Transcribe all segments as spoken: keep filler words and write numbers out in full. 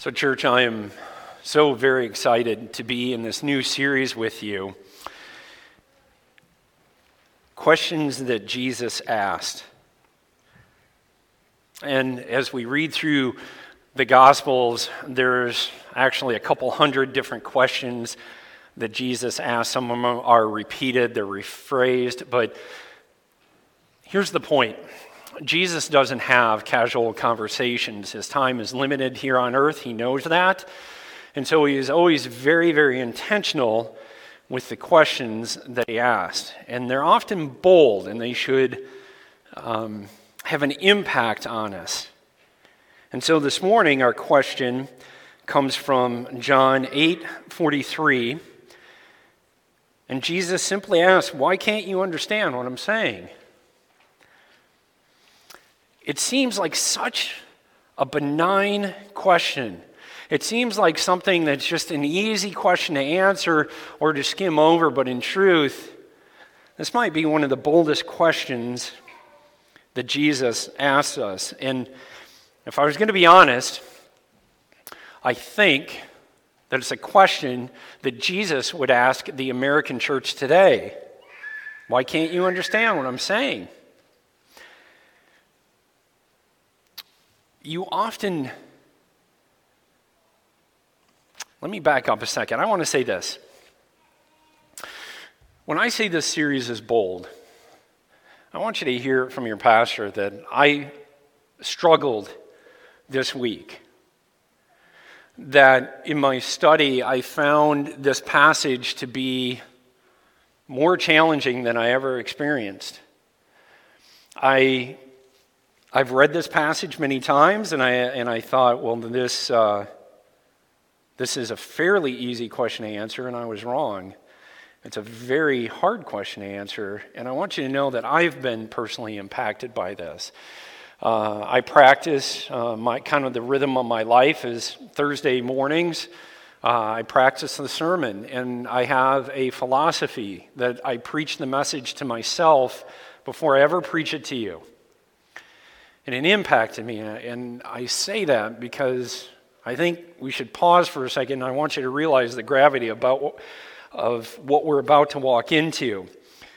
So, church, I am so very excited to be in this new series with you. Questions that Jesus asked. And as we read through the Gospels, there's actually a couple hundred different questions that Jesus asked. Some of them are repeated, they're rephrased, but here's the point. Jesus doesn't have casual conversations. His time is limited here on earth. He knows that. And so he is always very, very intentional with the questions that he asked. And they're often bold, and they should um, have an impact on us. And so this morning, our question comes from John eight forty-three. And Jesus simply asks, "Why can't you understand what I'm saying?" It seems like such a benign question. It seems like something that's just an easy question to answer or to skim over, but in truth, this might be one of the boldest questions that Jesus asks us. And if I was going to be honest, I think that it's a question that Jesus would ask the American church today. Why can't you understand what I'm saying? You often, let me back up a second. I want to say this. When I say this series is bold, I want you to hear from your pastor that I struggled this week. That in my study, I found this passage to be more challenging than I ever experienced. I I've read this passage many times, and I and I thought, well, this uh, this is a fairly easy question to answer, and I was wrong. It's a very hard question to answer, and I want you to know that I've been personally impacted by this. Uh, I practice uh, my kind of the rhythm of my life is Thursday mornings. Uh, I practice the sermon, and I have a philosophy that I preach the message to myself before I ever preach it to you. And it impacted me, and I say that because I think we should pause for a second, and I want you to realize the gravity about of what we're about to walk into.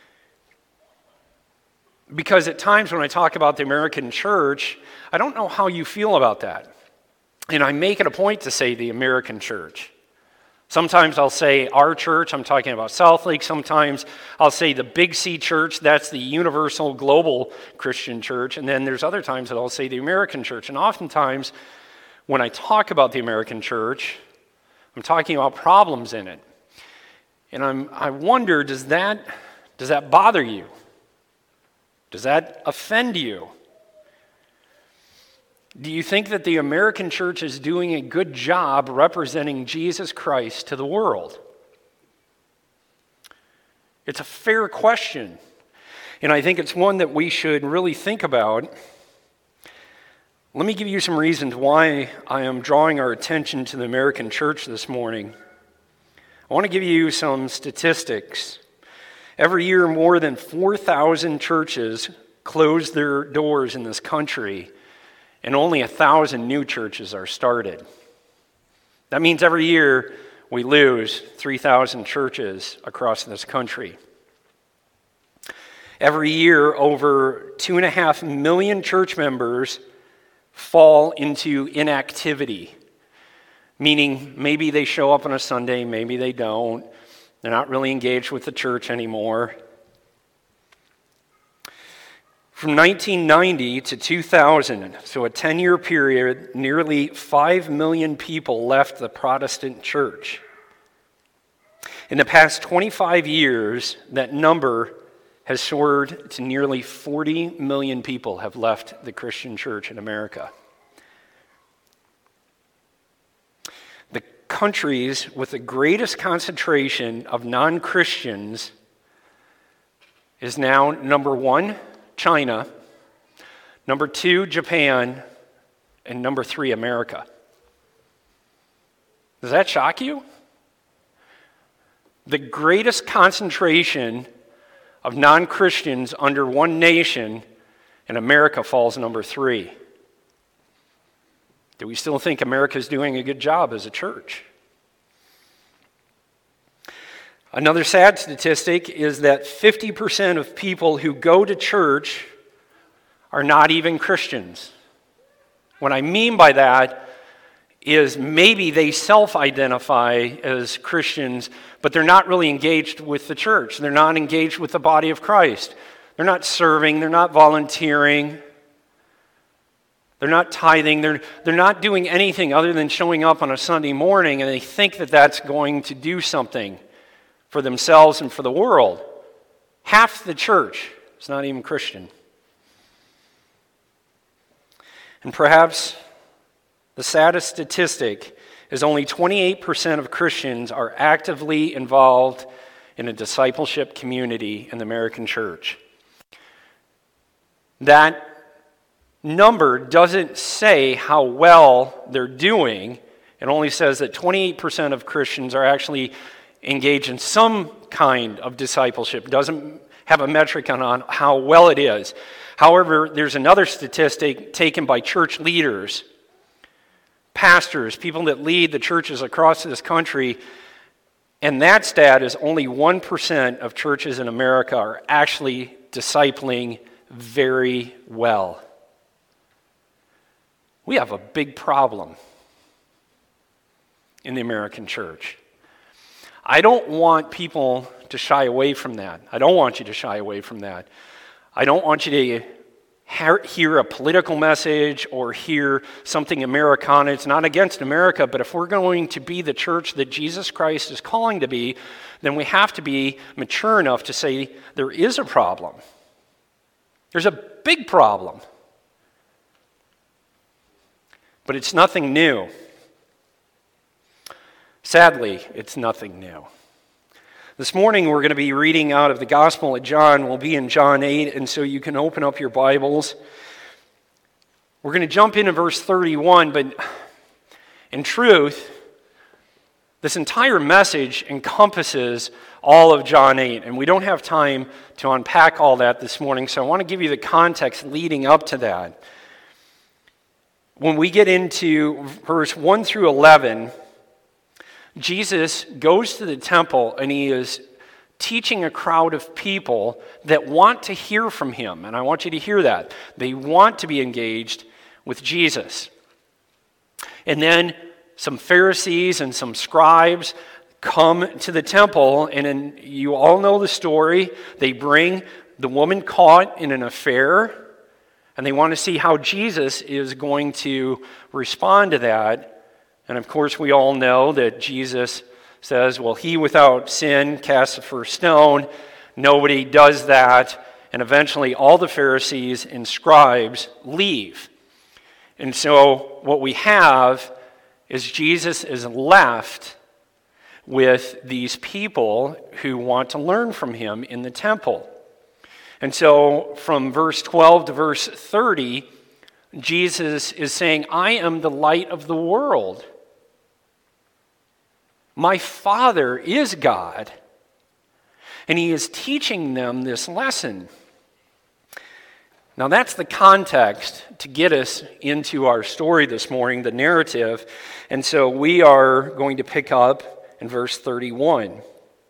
Because at times when I talk about the American church, I don't know how you feel about that. And I make it a point to say the American church. Sometimes I'll say our church, I'm talking about Southlake. Sometimes I'll say the Big C church, that's the universal global Christian church. And then there's other times that I'll say the American church. And oftentimes when I talk about the American church, I'm talking about problems in it. And I'm, I wonder, does that, does that bother you? Does that offend you? Do you think that the American church is doing a good job representing Jesus Christ to the world? It's a fair question, and I think it's one that we should really think about. Let me give you some reasons why I am drawing our attention to the American church this morning. I want to give you some statistics. Every year, more than four thousand churches close their doors in this country, and only one thousand new churches are started. That means every year we lose three thousand churches across this country. Every year, over two and a half million church members fall into inactivity, meaning maybe they show up on a Sunday, maybe they don't. They're not really engaged with the church anymore. From nineteen ninety to two thousand, so a ten-year period, nearly five million people left the Protestant church. In the past twenty-five years, that number has soared to nearly forty million people have left the Christian church in America. The countries with the greatest concentration of non-Christians is now number one, China, number two, Japan, and number three, America. Does that shock you? The greatest concentration of non-Christians under one nation, and America falls number three. Do we still think America's doing a good job as a church? Another sad statistic is that fifty percent of people who go to church are not even Christians. What I mean by that is maybe they self-identify as Christians, but they're not really engaged with the church. They're not engaged with the body of Christ. They're not serving. They're not volunteering. They're not tithing. They're, they're not doing anything other than showing up on a Sunday morning, and they think that that's going to do something for themselves and for the world. Half the church is not even Christian. And perhaps the saddest statistic is only twenty-eight percent of Christians are actively involved in a discipleship community in the American church. That number doesn't say how well they're doing. It only says that twenty-eight percent of Christians are actually engaged in some kind of discipleship. It doesn't have a metric on, on how well it is. However, there's another statistic taken by church leaders, pastors, people that lead the churches across this country, and that stat is only one percent of churches in America are actually discipling very well. We have a big problem in the American church. I don't want people to shy away from that. I don't want you to shy away from that. I don't want you to hear a political message or hear something Americana. It's not against America, but if we're going to be the church that Jesus Christ is calling to be, then we have to be mature enough to say there is a problem. There's a big problem. But it's nothing new. Sadly, it's nothing new. This morning we're going to be reading out of the Gospel of John. We'll be in John eight, and so you can open up your Bibles. We're going to jump into verse thirty-one, but in truth, this entire message encompasses all of John eight, and we don't have time to unpack all that this morning, so I want to give you the context leading up to that. When we get into verse one through eleven, Jesus goes to the temple and he is teaching a crowd of people that want to hear from him. And I want you to hear that. They want to be engaged with Jesus. And then some Pharisees and some scribes come to the temple, and in, you all know the story. They bring the woman caught in an affair, and they want to see how Jesus is going to respond to that. And of course, we all know that Jesus says, well, he without sin casts the first stone. Nobody does that. And eventually, all the Pharisees and scribes leave. And so what we have is Jesus is left with these people who want to learn from him in the temple. And so from verse twelve to verse thirty, Jesus is saying, I am the light of the world. My Father is God. And he is teaching them this lesson. Now that's the context to get us into our story this morning, the narrative. And so we are going to pick up in verse thirty-one.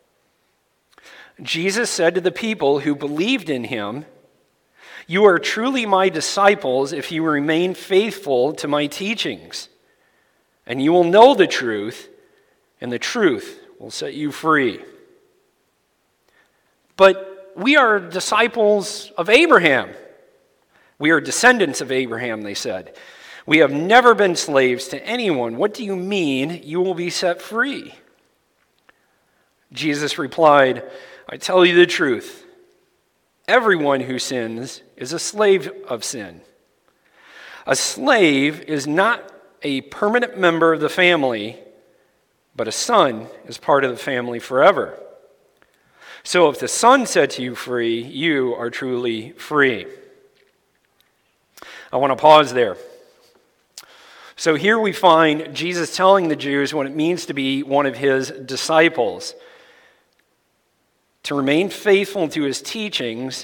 Jesus said to the people who believed in him, you are truly my disciples if you remain faithful to my teachings. And you will know the truth, and the truth will set you free. But we are disciples of Abraham. We are descendants of Abraham, they said. We have never been slaves to anyone. What do you mean you will be set free? Jesus replied, I tell you the truth. Everyone who sins is a slave of sin. A slave is not a permanent member of the family, but a son is part of the family forever. So if the Son sets you free, you are truly free. I want to pause there. So here we find Jesus telling the Jews what it means to be one of his disciples, to remain faithful to his teachings,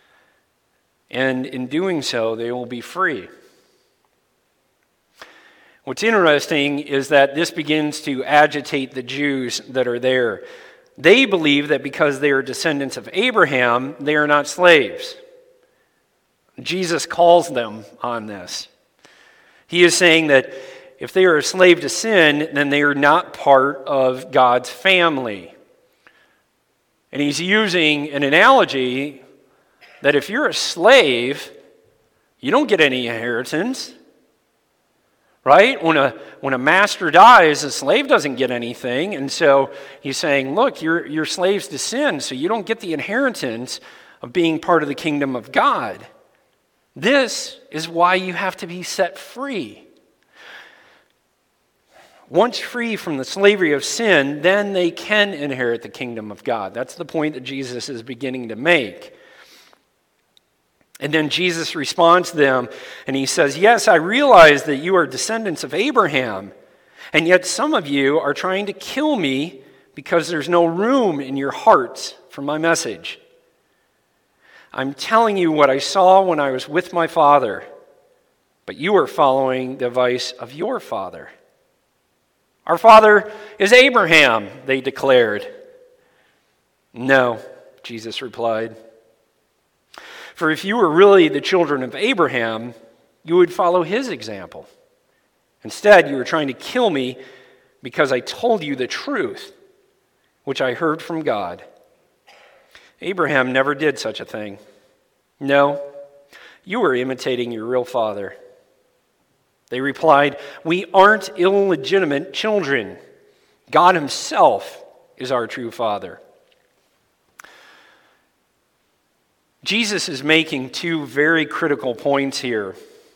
and in doing so, they will be free. What's interesting is that this begins to agitate the Jews that are there. They believe that because they are descendants of Abraham, they are not slaves. Jesus calls them on this. He is saying that if they are a slave to sin, then they are not part of God's family. And he's using an analogy that if you're a slave, you don't get any inheritance. Right? When a when a master dies, a slave doesn't get anything. And so he's saying, look, you're, you're slaves to sin, so you don't get the inheritance of being part of the kingdom of God. This is why you have to be set free. Once free from the slavery of sin, then they can inherit the kingdom of God. That's the point that Jesus is beginning to make. And then Jesus responds to them, and he says, yes, I realize that you are descendants of Abraham, and yet some of you are trying to kill me because there's no room in your hearts for my message. I'm telling you what I saw when I was with my father, but you are following the advice of your father. Our father is Abraham, they declared. No, Jesus replied. For if you were really the children of Abraham, you would follow his example. Instead, you were trying to kill me because I told you the truth, which I heard from God. Abraham never did such a thing. No, you were imitating your real father. They replied, we aren't illegitimate children. God himself is our true father. Jesus is making two very critical points here.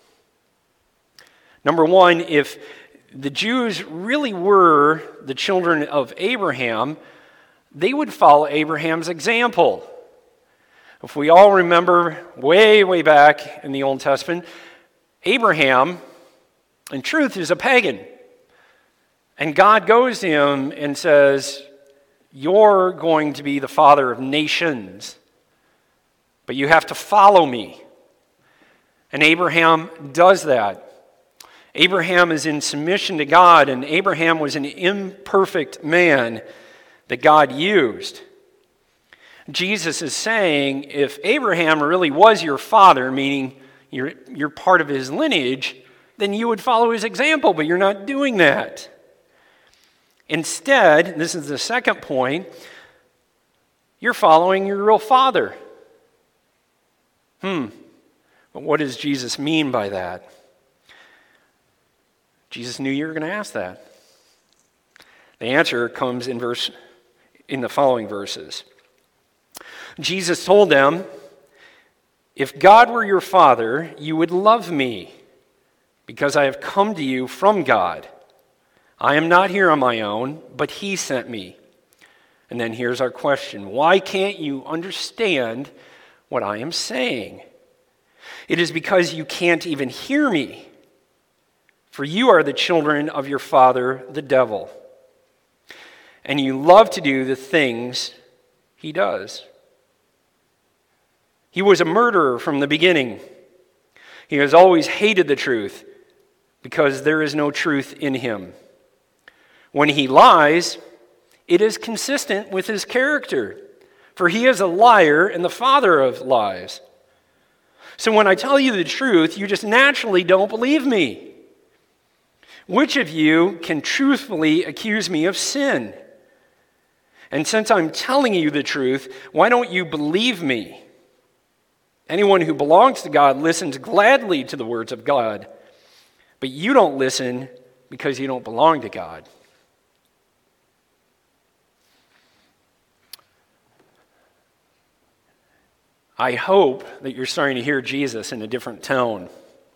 Number one, if the Jews really were the children of Abraham, they would follow Abraham's example. If we all remember way, way back in the Old Testament, Abraham, in truth, is a pagan. And God goes to him and says, you're going to be the father of nations, but you have to follow me. And Abraham does that. Abraham is in submission to God, and Abraham was an imperfect man that God used. Jesus is saying, if Abraham really was your father, meaning you're, you're part of his lineage, then you would follow his example, but you're not doing that. Instead, this is the second point, you're following your real father. Hmm, but what does Jesus mean by that? Jesus knew you were going to ask that. The answer comes in verse in the following verses. Jesus told them, if God were your father, you would love me, because I have come to you from God. I am not here on my own, but he sent me. And then here's our question. Why can't you understand what I am saying? It is because you can't even hear me. For you are the children of your father, the devil. And you love to do the things he does. He was a murderer from the beginning. He has always hated the truth because there is no truth in him. When he lies, it is consistent with his character, for he is a liar and the father of lies. So when I tell you the truth, you just naturally don't believe me. Which of you can truthfully accuse me of sin? And since I'm telling you the truth, why don't you believe me? Anyone who belongs to God listens gladly to the words of God, but you don't listen because you don't belong to God. I hope that you're starting to hear Jesus in a different tone.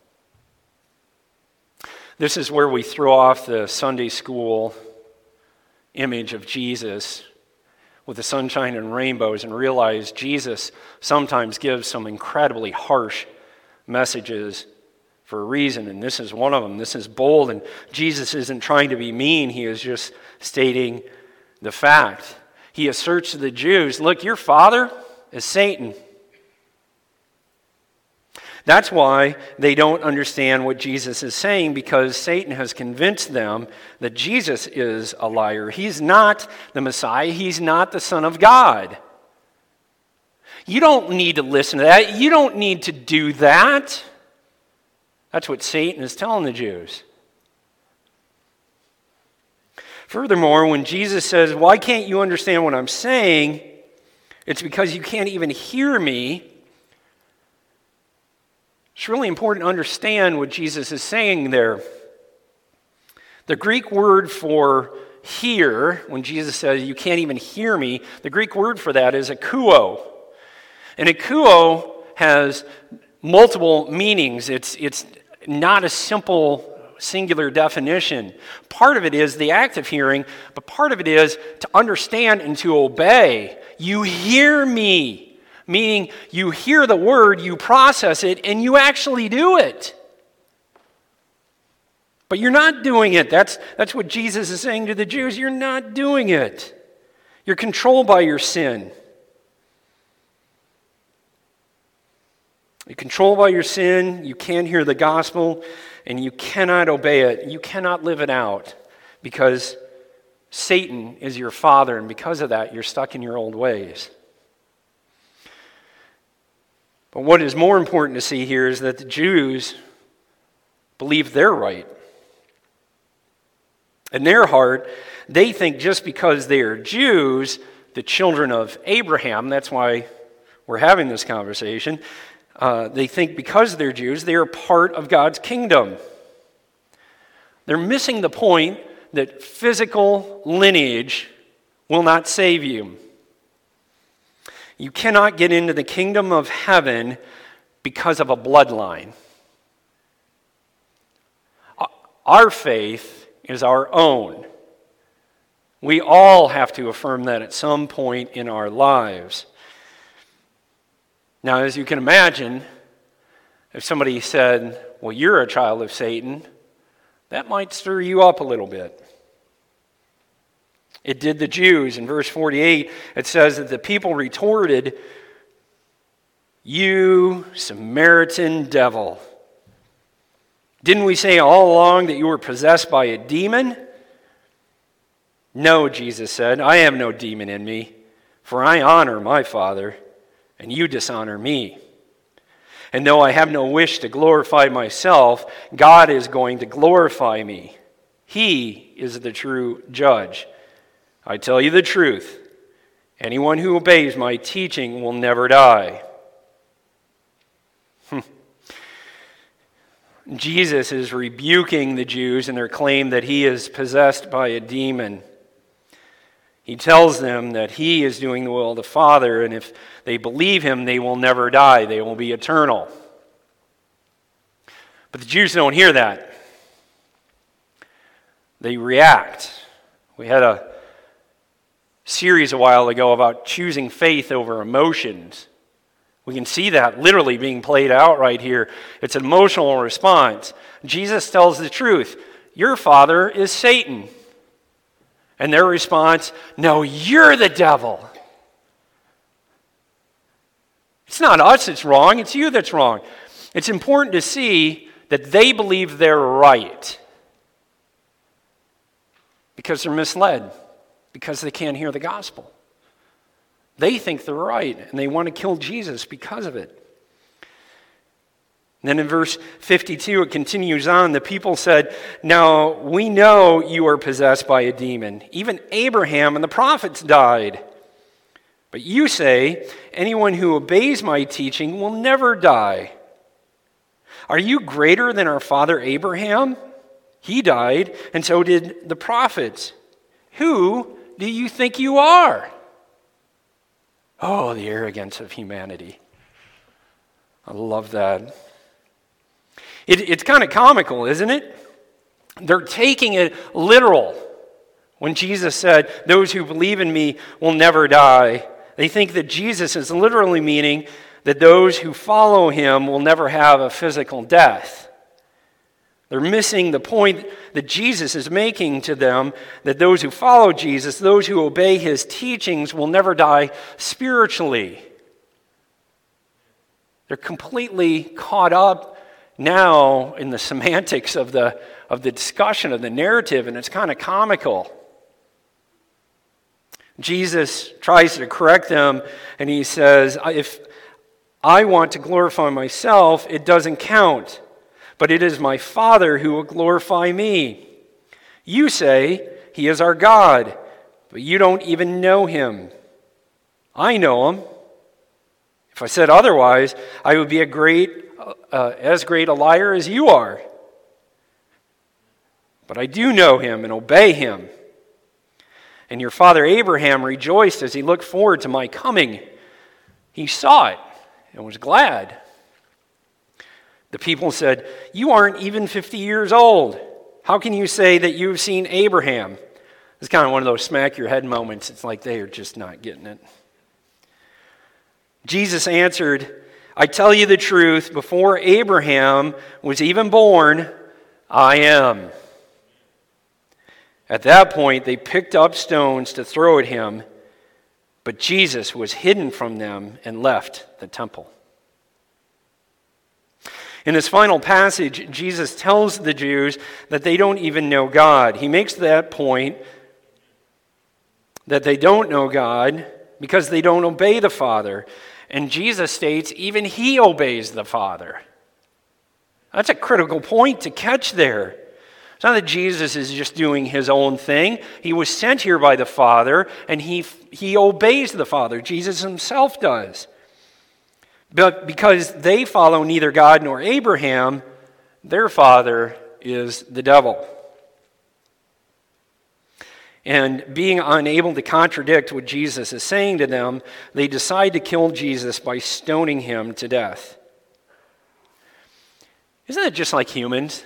This is where we throw off the Sunday school image of Jesus with the sunshine and rainbows and realize Jesus sometimes gives some incredibly harsh messages for a reason, and this is one of them. This is bold, and Jesus isn't trying to be mean. He is just stating the fact. He asserts to the Jews, look, your father is Satan. That's why they don't understand what Jesus is saying, because Satan has convinced them that Jesus is a liar. He's not the Messiah. He's not the Son of God. You don't need to listen to that. You don't need to do that. That's what Satan is telling the Jews. Furthermore, when Jesus says, "Why can't you understand what I'm saying?" it's because you can't even hear me. It's really important to understand what Jesus is saying there. The Greek word for hear, when Jesus says, "You can't even hear me," the Greek word for that is akouo. And akouo has multiple meanings. It's, it's not a simple singular definition. Part of it is the act of hearing, but part of it is to understand and to obey. You hear me, meaning you hear the word, you process it, and you actually do it. But you're not doing it. That's, that's what Jesus is saying to the Jews. You're not doing it. You're controlled by your sin. You're controlled by your sin. You can't hear the gospel, and you cannot obey it. You cannot live it out because Satan is your father, and because of that, you're stuck in your old ways. But what is more important to see here is that the Jews believe they're right. In their heart, they think just because they are Jews, the children of Abraham, that's why we're having this conversation, uh, they think because they're Jews, they are part of God's kingdom. They're missing the point that physical lineage will not save you. You cannot get into the kingdom of heaven because of a bloodline. Our faith is our own. We all have to affirm that at some point in our lives. Now, as you can imagine, if somebody said, "Well, you're a child of Satan," that might stir you up a little bit. It did the Jews. In verse forty-eight, it says that the people retorted, "You Samaritan devil. Didn't we say all along that you were possessed by a demon?" "No," Jesus said, "I have no demon in me, for I honor my Father, and you dishonor me. And though I have no wish to glorify myself, God is going to glorify me. He is the true judge. I tell you the truth, anyone who obeys my teaching will never die." Jesus is rebuking the Jews in their claim that he is possessed by a demon. He tells them that he is doing the will of the Father, and if they believe him, they will never die. They will be eternal. But the Jews don't hear that. They react. We had a series a while ago about choosing faith over emotions. We can see that literally being played out right here. It's an emotional response. Jesus tells the truth. Your father is Satan. And their response, "No, you're the devil. It's not us that's wrong, it's you that's wrong." It's important to see that they believe they're right because they're misled, because they can't hear the gospel. They think they're right, and they want to kill Jesus because of it. And then in verse fifty-two, it continues on. The people said, "Now we know you are possessed by a demon. Even Abraham and the prophets died. But you say, anyone who obeys my teaching will never die. Are you greater than our father Abraham? He died, and so did the prophets. Who do you think you are?" Oh, the arrogance of humanity. I love that. It, it's kind of comical, isn't it? They're taking it literal. When Jesus said, "Those who believe in me will never die," they think that Jesus is literally meaning that those who follow him will never have a physical death. They're missing the point that Jesus is making to them, that those who follow Jesus, those who obey his teachings, will never die spiritually. They're completely caught up now in the semantics of the, of the discussion, of the narrative, and it's kind of comical. Jesus tries to correct them, and he says, if I want to glorify myself, it doesn't count, but it is my Father who will glorify me. You say, he is our God, but you don't even know him. I know him. If I said otherwise, I would be a great, uh, as great a liar as you are. But I do know him and obey him. And your father Abraham rejoiced as he looked forward to my coming. He saw it and was glad. The people said, you aren't even fifty years old. How can you say that you've seen Abraham? It's kind of one of those smack your head moments. It's like they are just not getting it. Jesus answered, I tell you the truth, before Abraham was even born, I am. At that point, they picked up stones to throw at him, but Jesus was hidden from them and left the temple. In his final passage, Jesus tells the Jews that they don't even know God. He makes that point that they don't know God because they don't obey the Father. And Jesus states even he obeys the Father. That's a critical point to catch there. It's not that Jesus is just doing his own thing. He was sent here by the Father, and he, he obeys the Father. Jesus himself does. But because they follow neither God nor Abraham, their father is the devil. And being unable to contradict what Jesus is saying to them, they decide to kill Jesus by stoning him to death. Isn't that just like humans?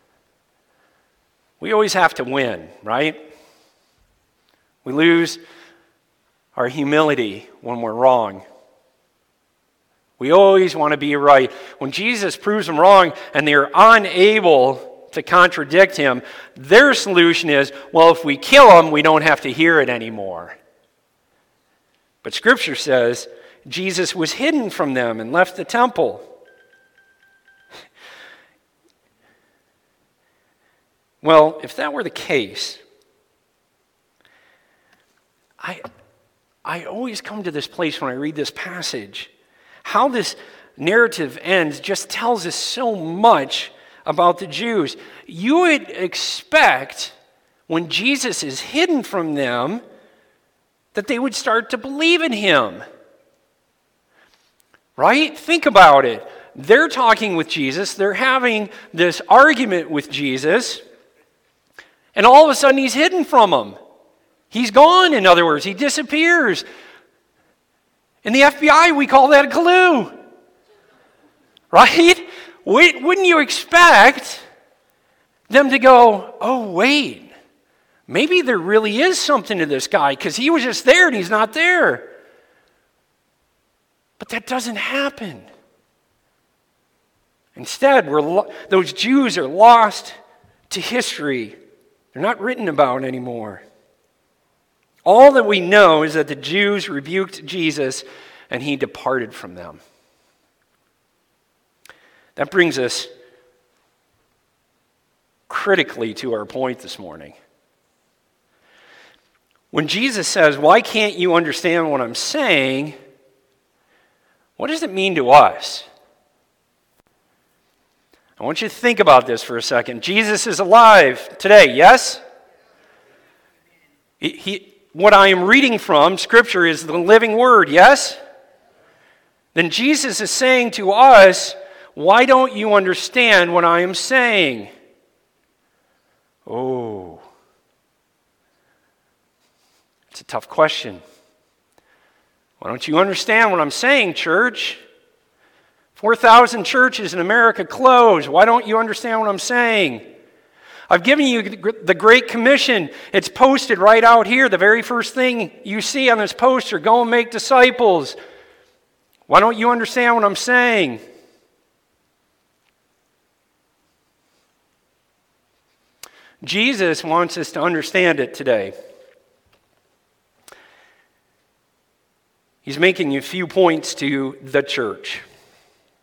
We always have to win, right? We lose our humility when we're wrong. We always want to be right. When Jesus proves them wrong and they're unable to contradict him, their solution is, well, if we kill him, we don't have to hear it anymore. But Scripture says Jesus was hidden from them and left the temple. Well, if that were the case, I, I always come to this place when I read this passage. How this narrative ends just tells us so much about the Jews. You would expect when Jesus is hidden from them that they would start to believe in him. Right? Think about it. They're talking with Jesus. They're having this argument with Jesus. And all of a sudden he's hidden from them. He's gone, in other words. He disappears. In the F B I, we call that a clue. Right? Wouldn't you expect them to go, oh, wait, maybe there really is something to this guy because he was just there and he's not there. But that doesn't happen. Instead, we're lo- those Jews are lost to history. They're not written about anymore. All that we know is that the Jews rebuked Jesus and he departed from them. That brings us critically to our point this morning. When Jesus says, why can't you understand what I'm saying? What does it mean to us? I want you to think about this for a second. Jesus is alive today, yes? He, he, what I am reading from, Scripture, is the living Word, yes? Then Jesus is saying to us, why don't you understand what I am saying? Oh, it's a tough question. Why don't you understand what I'm saying, church? four thousand churches in America closed. Why don't you understand what I'm saying? I've given you the Great Commission. It's posted right out here. The very first thing you see on this poster, go and make disciples. Why don't you understand what I'm saying? Jesus wants us to understand it today. He's making a few points to the church.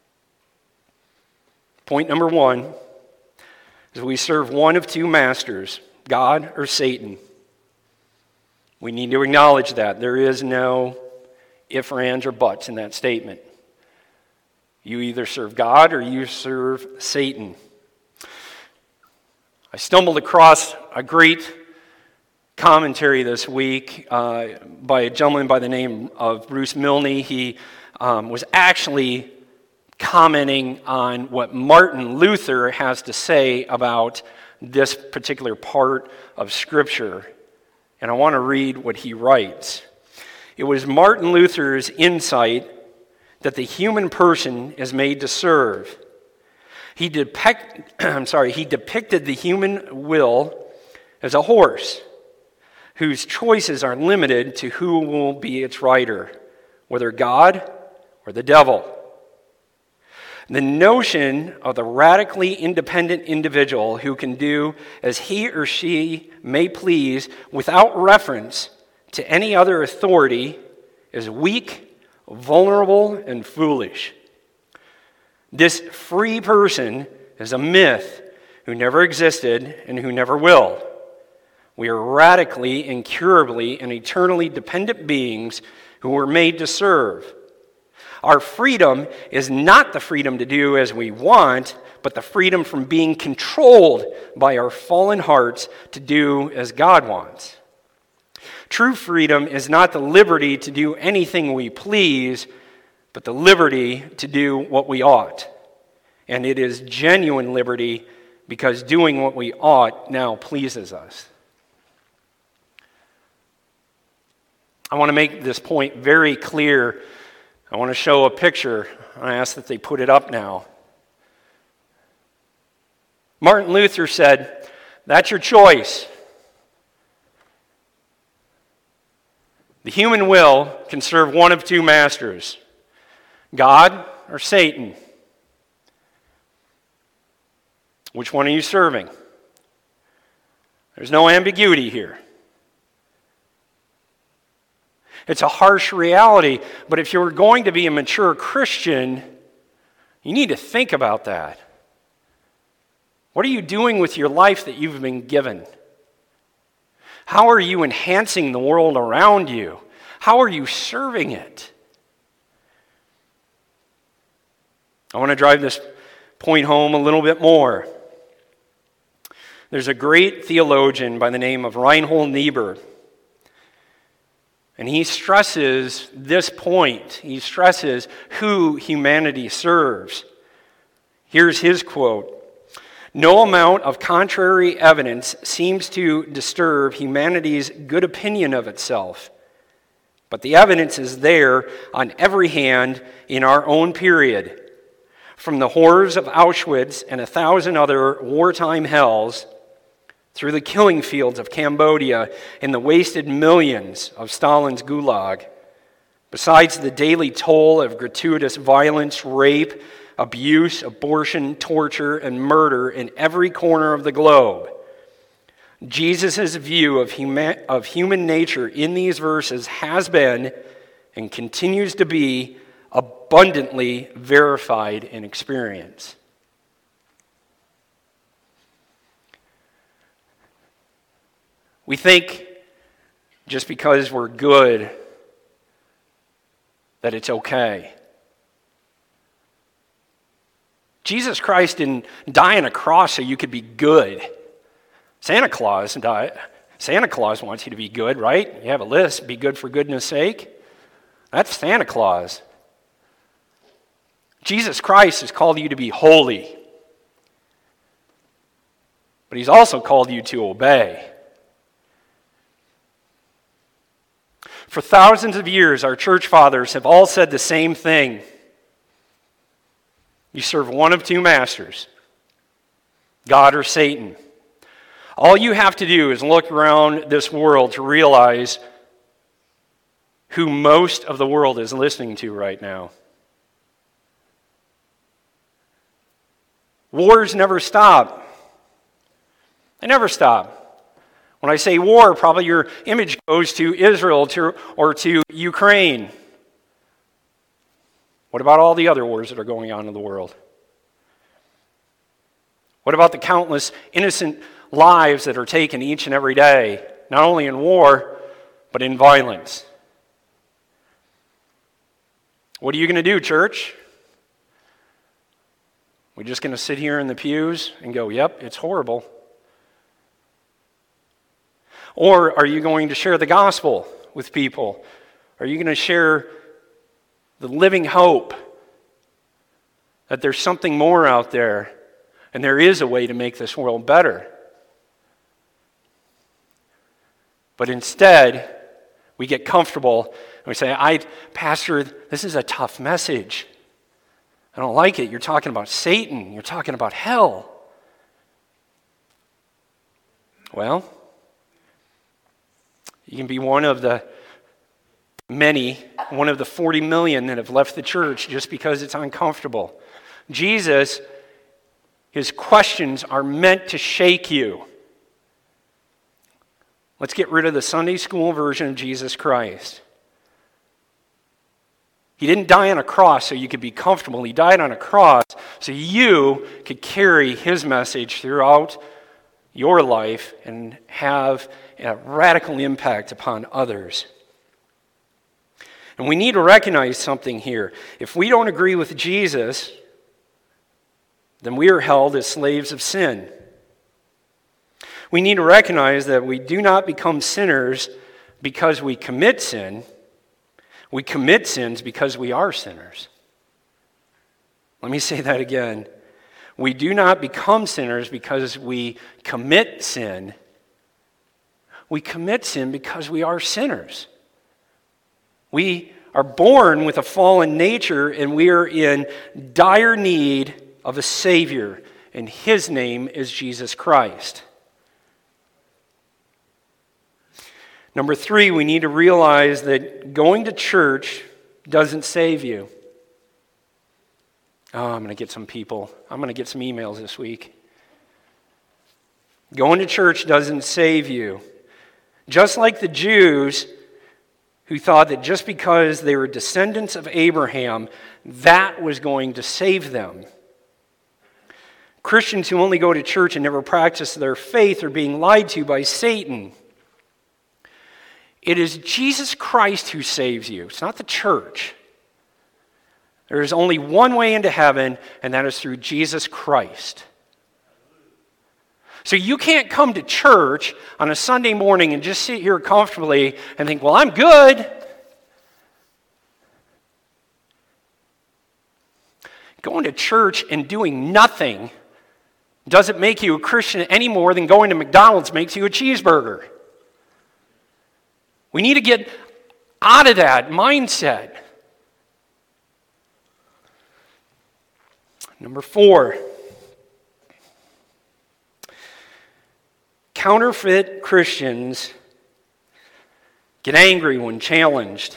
Point number one is we serve one of two masters, God or Satan. We need to acknowledge that. There is no if, or ands, or buts in that statement. You either serve God or you serve Satan. I stumbled across a great commentary this week uh, by a gentleman by the name of Bruce Milne. He um, was actually commenting on what Martin Luther has to say about this particular part of Scripture. And I want to read what he writes. It was Martin Luther's insight that the human person is made to serve. He depict, I'm sorry, he depicted the human will as a horse whose choices are limited to who will be its rider, whether God or the devil. The notion of the radically independent individual who can do as he or she may please without reference to any other authority is weak, vulnerable, and foolish. This free person is a myth who never existed and who never will. We are radically, incurably, and eternally dependent beings who were made to serve. Our freedom is not the freedom to do as we want, but the freedom from being controlled by our fallen hearts to do as God wants. True freedom is not the liberty to do anything we please, but the liberty to do what we ought. And it is genuine liberty because doing what we ought now pleases us. I want to make this point very clear. I want to show a picture. I ask that they put it up now. Martin Luther said, "That's your choice. The human will can serve one of two masters, God or Satan. Which one are you serving?" There's no ambiguity here. It's a harsh reality, but if you're going to be a mature Christian, you need to think about that. What are you doing with your life that you've been given? How are you enhancing the world around you? How are you serving it? I want to drive this point home a little bit more. There's a great theologian by the name of Reinhold Niebuhr, and he stresses this point. He stresses who humanity serves. Here's his quote: "No amount of contrary evidence seems to disturb humanity's good opinion of itself, but the evidence is there on every hand in our own period. From the horrors of Auschwitz and a thousand other wartime hells, through the killing fields of Cambodia and the wasted millions of Stalin's Gulag, besides the daily toll of gratuitous violence, rape, abuse, abortion, torture, and murder in every corner of the globe. Jesus' view of human, of human nature in these verses has been and continues to be abundantly verified in experience." We think just because we're good that it's okay. Jesus Christ didn't die on a cross so you could be good. Santa Claus died. Santa Claus wants you to be good, right? You have a list, be good for goodness sake. That's Santa Claus. Jesus Christ has called you to be holy, but he's also called you to obey. For thousands of years, our church fathers have all said the same thing. You serve one of two masters, God or Satan. All you have to do is look around this world to realize who most of the world is listening to right now. Wars never stop. They never stop. When I say war, probably your image goes to Israel to, or to Ukraine. What about all the other wars that are going on in the world? What about the countless innocent lives that are taken each and every day, not only in war, but in violence? What are you going to do, church? We're just going to sit here in the pews and go, yep, it's horrible. Or are you going to share the gospel with people? Are you going to share the living hope that there's something more out there and there is a way to make this world better? But instead, we get comfortable and we say, I, Pastor, this is a tough message. I don't like it. You're talking about Satan. You're talking about hell. Well, you can be one of the many, one of the forty million that have left the church just because it's uncomfortable. Jesus, his questions are meant to shake you. Let's get rid of the Sunday school version of Jesus Christ. He didn't die on a cross so you could be comfortable. He died on a cross so you could carry his message throughout your life and have a radical impact upon others. And we need to recognize something here. If we don't agree with Jesus, then we are held as slaves of sin. We need to recognize that we do not become sinners because we commit sin. We commit sins because we are sinners. Let me say that again. We do not become sinners because we commit sin. We commit sin because we are sinners. We are born with a fallen nature, and we are in dire need of a Savior, and his name is Jesus Christ. Number three, we need to realize that going to church doesn't save you. Oh, I'm going to get some people. I'm going to get some emails this week. Going to church doesn't save you. Just like the Jews who thought that just because they were descendants of Abraham, that was going to save them. Christians who only go to church and never practice their faith are being lied to by Satan. It is Jesus Christ who saves you. It's not the church. There is only one way into heaven, and that is through Jesus Christ. So you can't come to church on a Sunday morning and just sit here comfortably and think, well, I'm good. Going to church and doing nothing doesn't make you a Christian any more than going to McDonald's makes you a cheeseburger. We need to get out of that mindset. Number four, counterfeit Christians get angry when challenged.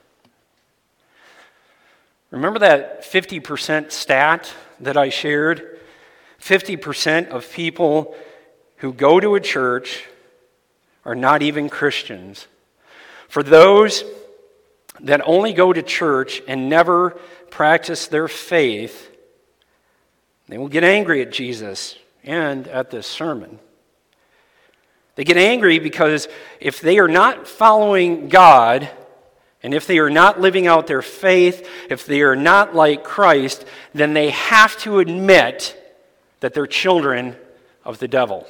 Remember that fifty percent stat that I shared? fifty percent of people who go to a church are not even Christians. For those that only go to church and never practice their faith, they will get angry at Jesus and at this sermon. They get angry because if they are not following God, and if they are not living out their faith, if they are not like Christ, then they have to admit that they're children of the devil.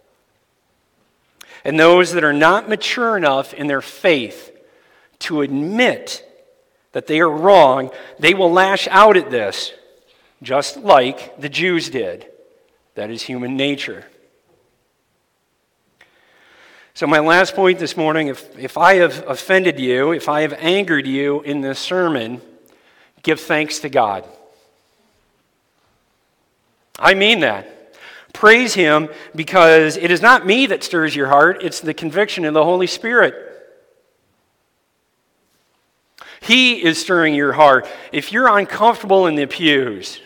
And those that are not mature enough in their faith to admit that they are wrong, they will lash out at this, just like the Jews did. That is human nature. So my last point this morning, if, if I have offended you, if I have angered you in this sermon, give thanks to God. I mean that. Praise Him, because it is not me that stirs your heart, it's the conviction of the Holy Spirit. He is stirring your heart. If you're uncomfortable in the pews,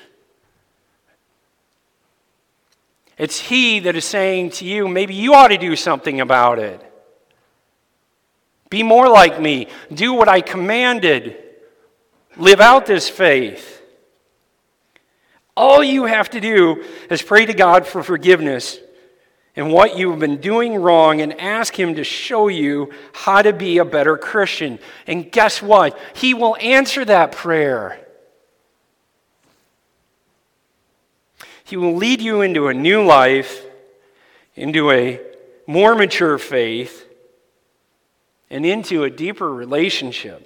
it's He that is saying to you, maybe you ought to do something about it. Be more like me. Do what I commanded. Live out this faith. All you have to do is pray to God for forgiveness and what you've been doing wrong and ask Him to show you how to be a better Christian. And guess what? He will answer that prayer. He will lead you into a new life, into a more mature faith, and into a deeper relationship.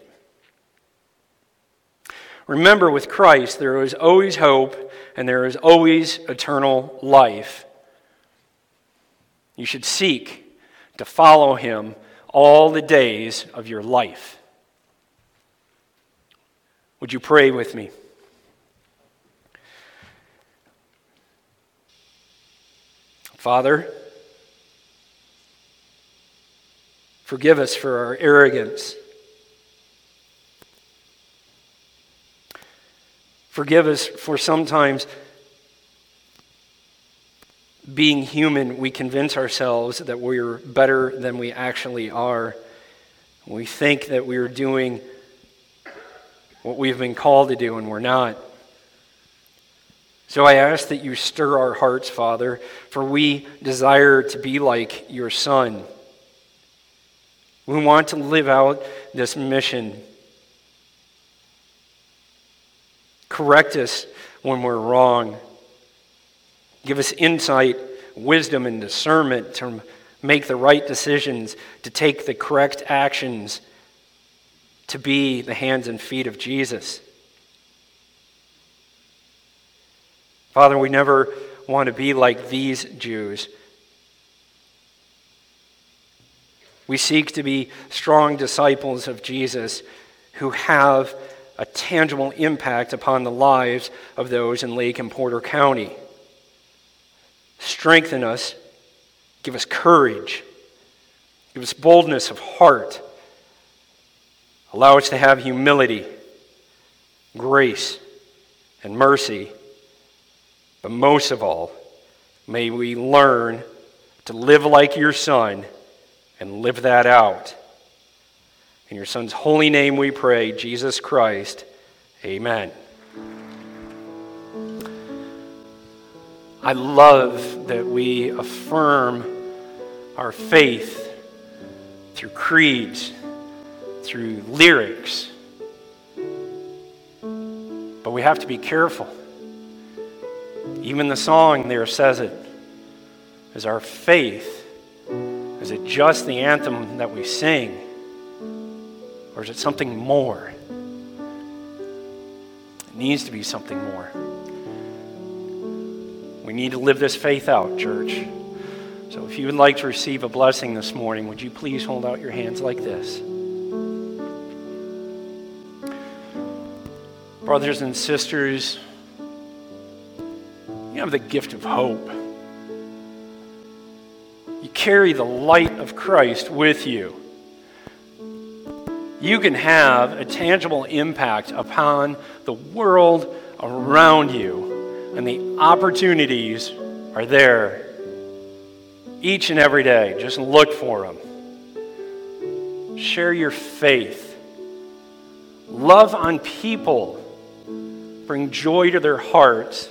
Remember, with Christ, there is always hope and there is always eternal life. You should seek to follow Him all the days of your life. Would you pray with me? Father, forgive us for our arrogance. Forgive us for sometimes being human, we convince ourselves that we're better than we actually are. We think that we're doing what we've been called to do, and we're not. So I ask that you stir our hearts, Father, for we desire to be like your Son. We want to live out this mission. Correct us when we're wrong. Give us insight, wisdom, and discernment to make the right decisions, to take the correct actions, to be the hands and feet of Jesus. Father, we never want to be like these Jews. We seek to be strong disciples of Jesus who have a tangible impact upon the lives of those in Lake and Porter County. Strengthen us, give us courage, give us boldness of heart. Allow us to have humility, grace, and mercy. But most of all, may we learn to live like your Son and live that out. In your Son's holy name we pray, Jesus Christ. Amen. I love that we affirm our faith through creeds, through lyrics. But we have to be careful. Even the song there says it. Is our faith, is it just the anthem that we sing? Or is it something more? It needs to be something more. We need to live this faith out, church. So if you would like to receive a blessing this morning, would you please hold out your hands like this? Brothers and sisters, you have the gift of hope. You carry the light of Christ with you. You can have a tangible impact upon the world around you, and the opportunities are there each and every day. Just look for them. Share your faith. Love on people. Bring joy to their hearts.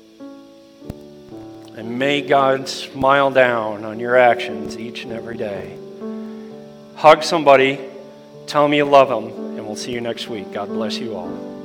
And may God smile down on your actions each and every day. Hug somebody. Tell them you love them. And we'll see you next week. God bless you all.